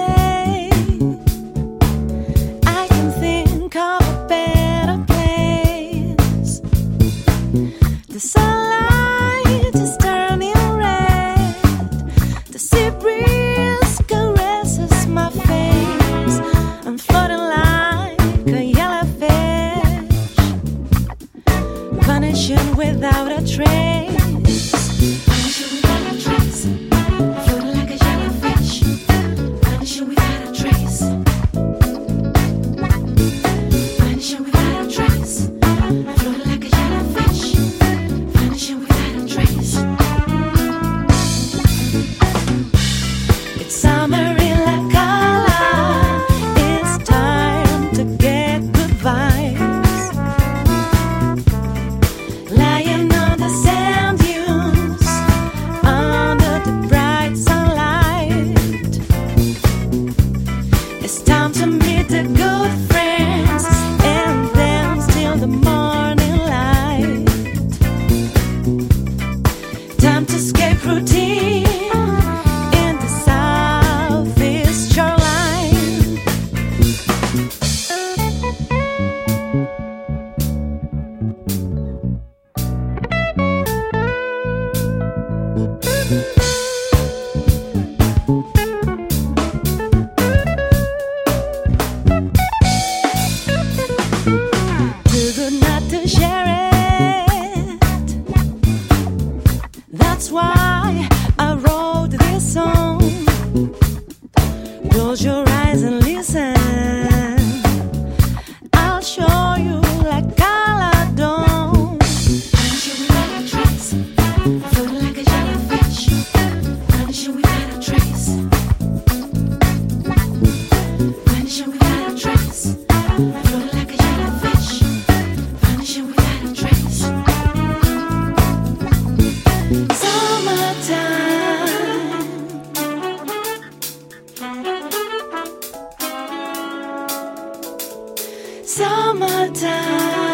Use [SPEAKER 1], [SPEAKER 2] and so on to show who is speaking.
[SPEAKER 1] day. I can think of a better place. The sunlight is turning red. The sea breeze caresses my face. I'm floating like a yellowfish, vanishing without a trace. Vanishing without a trace. Floating like a jellyfish, vanishing without a trace. Vanishing without a trace. Floating like a jellyfish, vanishing without a trace. It's summer in La Cala. It's time to get good vibes. Lying on the sand dunes under the bright sunlight. It's time to meet the good friends and dance till the morning light. Time to escape routine in the southeast shoreline. Too good not to share it. That's why I wrote this song. Close your eyes and listen. I'll show you like Caladon. Vanishing without a trace. Floating like a jellyfish. Vanishing without a trace. Vanishing without a trace. Floating like a jellyfish. Vanishing without a trace. Summertime. Summertime.